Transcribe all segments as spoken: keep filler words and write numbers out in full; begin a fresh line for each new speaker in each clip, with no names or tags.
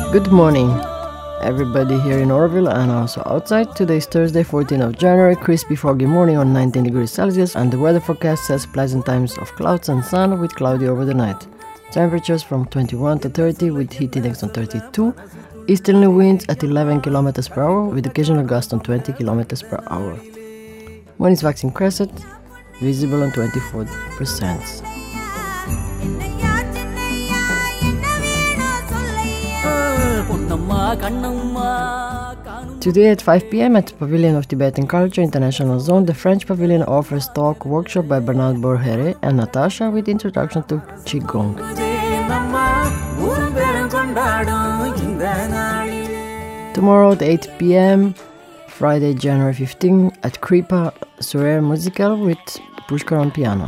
Good morning, everybody here in Oroville and also outside. Today is Thursday, fourteenth of January, crispy foggy morning on nineteen degrees Celsius, and the weather forecast says pleasant times of clouds and sun with cloudy over the night. Temperatures from twenty-one to thirty with heat index on thirty-two. Easterly winds at eleven kilometers per hour with occasional gusts on twenty kilometers per hour. Moon is waxing crescent, visible on twenty-four percent. Today at five p.m. at Pavilion of Tibetan Culture International Zone, the French Pavilion offers talk workshop by Bernard Borhere and Natasha with introduction to Qigong. Tomorrow at eight p.m. Friday, January fifteenth at Kripa Soirée Musical with Pushkar on piano.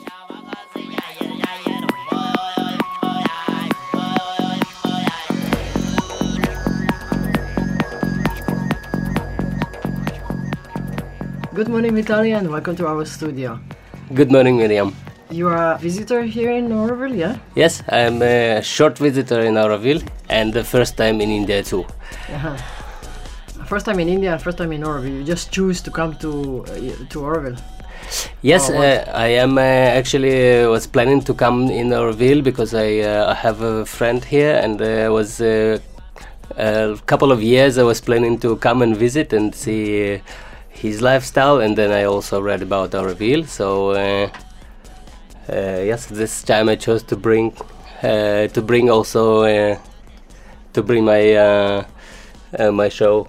Good morning, Vitaly, and welcome to our studio.
Good morning, Miriam.
You are a visitor here in Oroville, yeah?
Yes, I'm a short visitor in Oroville and the first time in India too.
Uh-huh. First time in India and first time in Oroville. You just choose to come to uh, to Oroville?
Yes, uh, I am uh, actually uh, was planning to come in Oroville because I uh, have a friend here, and uh, was uh, a couple of years I was planning to come and visit and see uh, his lifestyle, and then I also read about Oroville. So uh, uh, yes, this time I chose to bring uh, to bring also uh, to bring my uh, uh, my show.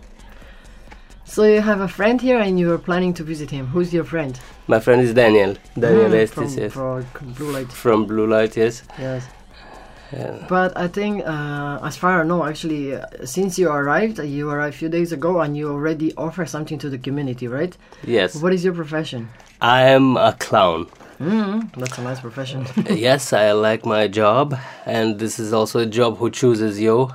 So you have a friend here, and you are planning to visit him. Who's your friend?
My friend is Daniel. Daniel
mm,
Estes,
from,
yes.
From Blue Light.
From Blue Light, yes.
Yes.
Yeah.
But I think, uh, as far as I know, actually, uh, since you arrived, uh, you arrived a few days ago, and you already offer something to the community, right?
Yes.
What is your profession?
I am a clown.
Mm, that's a nice profession.
Yes, I like my job, and this is also a job who chooses you.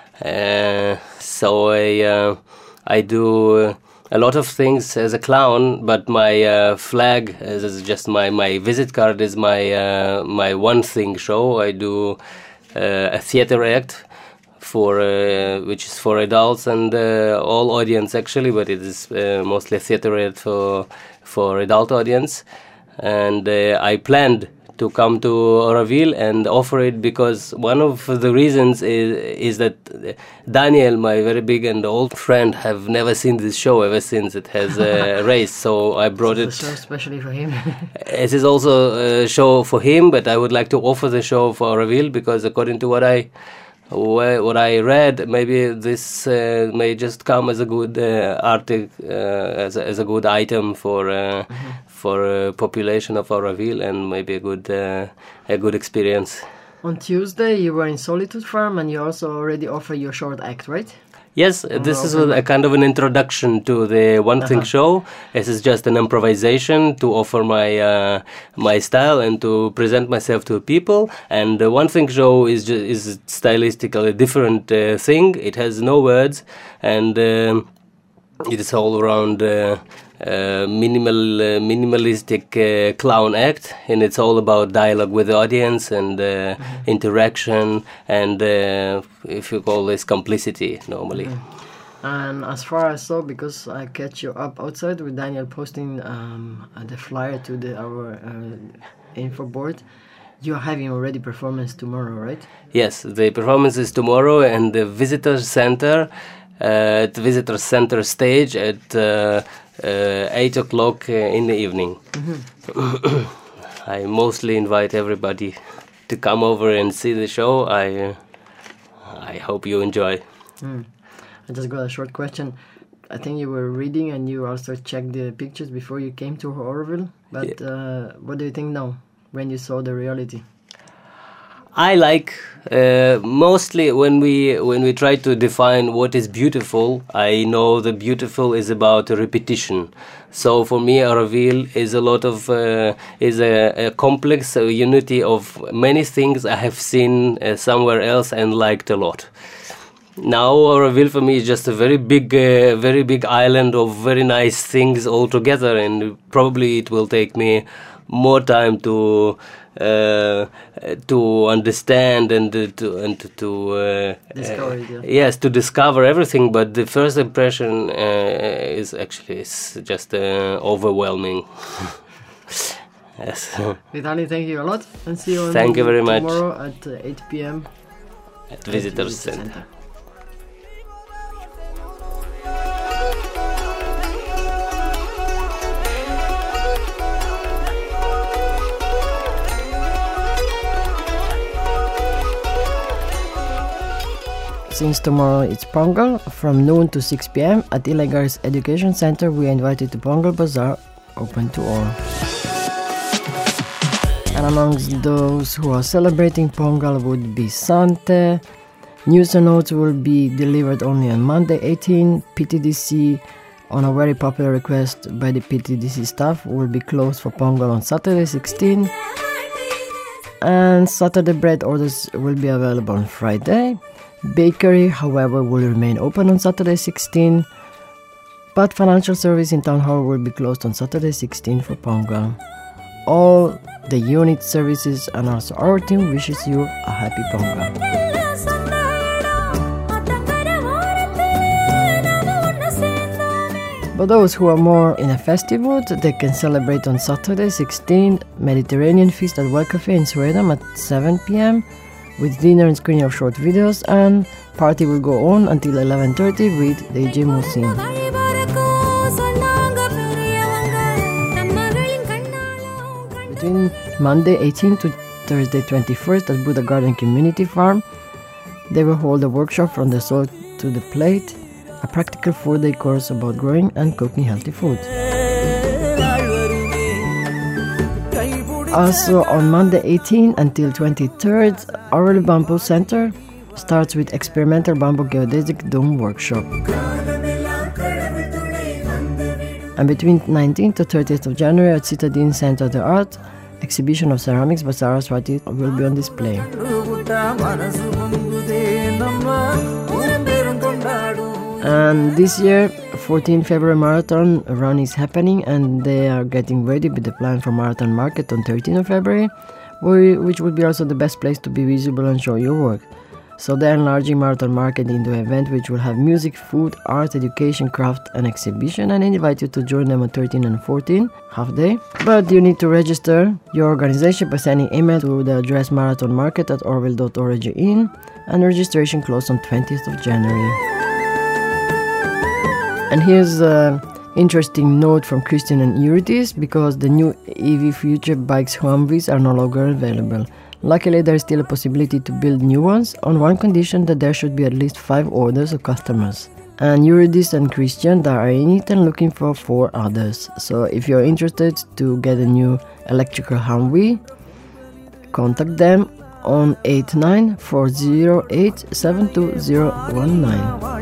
Uh, so I, uh, I do a lot of things as a clown, but my uh, flag is, is just my, my visit card is my uh, my one thing show. I do uh, a theater act for uh, which is for adults and uh, all audience actually, but it is uh, mostly a theater act for for adult audience. And uh, I planned to come to Oroville and offer it because one of the reasons is is that Daniel, my very big and old friend, have never seen this show ever since it has uh, raced. So I brought
it's
it.
A show especially for him.
It is also a show for him, but I would like to offer the show for Oroville because according to what I what I read, maybe this uh, may just come as a good uh, article, uh, as a, as a good item for. Uh, mm-hmm. for a population of Oroville, and maybe a good uh, a good experience.
On Tuesday you were in Solitude Farm, and you also already offer your short act, right?
Yes, uh, this is a, a kind of an introduction to the One Thing
uh-huh.
show. This is just an improvisation to offer my uh, my style and to present myself to people. And the One Thing show is just, is stylistically a different uh, thing. It has no words, and um, it is all around uh, uh, minimal, uh, minimalistic uh, clown act, and it's all about dialogue with the audience and uh, mm-hmm. interaction and, uh, if you call this, complicity normally.
Mm-hmm. And as far as I saw, because I catch you up outside with Daniel posting um, the flyer to the our uh, info board, you are having already performance tomorrow, right?
Yes, the performance is tomorrow, and the visitor center. Uh, at the visitor center stage at uh, uh, eight o'clock uh, in the evening. Mm-hmm. I mostly invite everybody to come over and see the show. I uh, I hope you enjoy.
Mm. I just got a short question. I think you were reading and you also checked the pictures before you came to Oroville. But yeah. uh, what do you think now when you saw the reality?
I like uh, mostly when we when we try to define what is beautiful. I know the beautiful is about a repetition. So for me, Oroville is a lot of uh, is a, a complex uh, unity of many things I have seen uh, somewhere else and liked a lot. Now Oroville for me is just a very big, uh, very big island of very nice things all together, and probably it will take me more time to uh, to understand and uh, to and to uh,
discover
uh,
it, yeah.
yes, to discover everything. But the first impression uh, is actually is just uh, overwhelming. Yes.
Vitali, thank you a lot, and see you.
Thank you very much.
Tomorrow at uh, eight p.m.
at Visitors Center. Center.
Since tomorrow it's Pongal, from noon to six p.m. at Ilegaris Education Center, we are invited to Pongal Bazaar, open to all. And amongst those who are celebrating Pongal would be Sante. News and notes will be delivered only on Monday eighteenth. P T D C, on a very popular request by the P T D C staff, will be closed for Pongal on Saturday sixteenth. And Saturday bread orders will be available on Friday. Bakery, however, will remain open on Saturday sixteenth, but financial service in Town Hall will be closed on Saturday sixteenth for Pongal. All the unit services and also our team wishes you a happy Pongal. For those who are more in a festive mood, they can celebrate on Saturday sixteenth Mediterranean Feast at Well Cafe in Sweden at seven p.m. with dinner and screening of short videos, and party will go on until eleven thirty with D J Musin. Between Monday eighteenth to Thursday twenty-first at Buddha Garden Community Farm, they will hold a workshop from the soil to the plate, a practical four-day course about growing and cooking healthy food. Also on Monday eighteenth until twenty-third, Aurelie Bamboo Center starts with experimental bamboo geodesic dome workshop. And between nineteenth to thirtieth of January at Citadine Center of the Art, exhibition of ceramics by Saraswati will be on display. And this year, fourteenth February Marathon run is happening, and they are getting ready with the plan for Marathon Market on thirteenth of February, which would be also the best place to be visible and show your work. So they're enlarging Marathon Market into an event which will have music, food, art, education, craft and exhibition, and I invite you to join them on thirteen and fourteen, half day. But you need to register your organization by sending email to the address marathonmarket at orville dot org in, and registration closed on twentieth of January. And here's an interesting note from Christian and Eurydice, because the new E V Future Bikes Humvees are no longer available. Luckily, there is still a possibility to build new ones, on one condition, that there should be at least five orders of customers. And Eurydice and Christian, they are in it and looking for four others. So if you're interested to get a new electrical Humvee, contact them on eight nine four zero eight seven two zero one nine.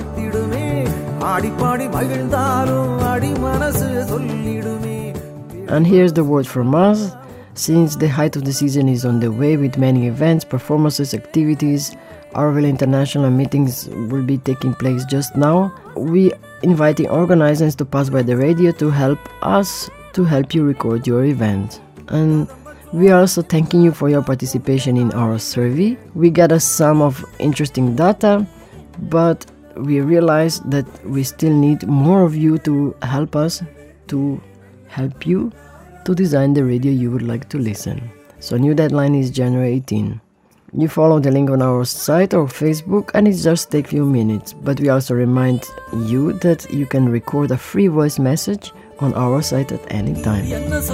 And here's the word from us. Since the height of the season is on the way with many events, performances, activities, Aurelie International meetings will be taking place just now, we inviting organizers to pass by the radio to help us to help you record your event. And we are also thanking you for your participation in our survey. We gathered some of interesting data, but we realized that we still need more of you to help us to help you to design the radio you would like to listen. So new deadline is January eighteenth. You follow the link on our site or Facebook, and it just takes few minutes. But we also remind you that you can record a free voice message on our site at any time.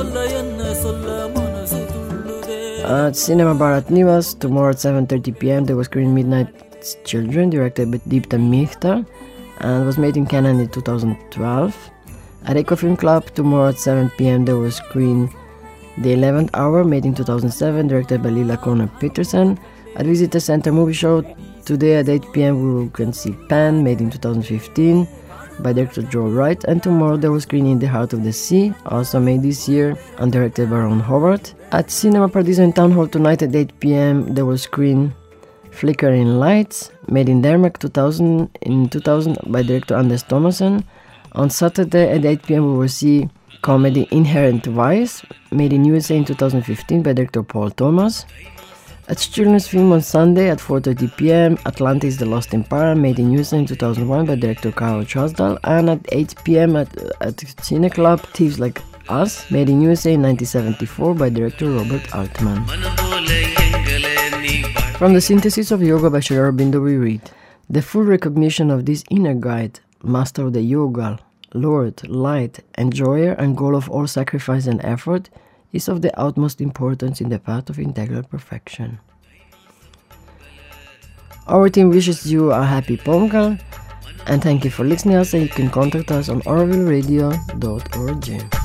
At Cinema Bharat Nivas, tomorrow at seven thirty p.m. there was screen Midnight Children, directed by Deepta Mehta, and was made in Canada in two thousand twelve. At Eco Film Club, tomorrow at seven p.m. there was screen The eleventh Hour, made in two thousand seven, directed by Lila Conor Peterson. At Visitor Center Movie Show, today at eight p.m. we can see Pan, made in two thousand fifteen, by director Joel Wright. And tomorrow there was screen In the Heart of the Sea, also made this year, and directed by Ron Howard. At Cinema Paradiso in Town Hall tonight at eight p.m. there was screen Flickering Lights, made in Denmark two thousand, in two thousand by director Anders Thomasen. On Saturday at eight p.m. we will see comedy Inherent Vice, made in U S A in two thousand fifteen by director Paul Thomas. A children's film on Sunday at four thirty p.m. Atlantis The Lost Empire, made in U S A in two thousand one by director Carol Chasdal. And at eight p.m. at, at Cine Club, Thieves Like Us, made in U S A in nineteen seventy-four by director Robert Altman. From the Synthesis of Yoga by Sri Aurobindo we read: the full recognition of this inner guide, master of the yoga, Lord, light, enjoyer and goal of all sacrifice and effort, is of the utmost importance in the path of integral perfection. Our team wishes you a happy Pongal, and thank you for listening us, and you can contact us on orville radio dot org.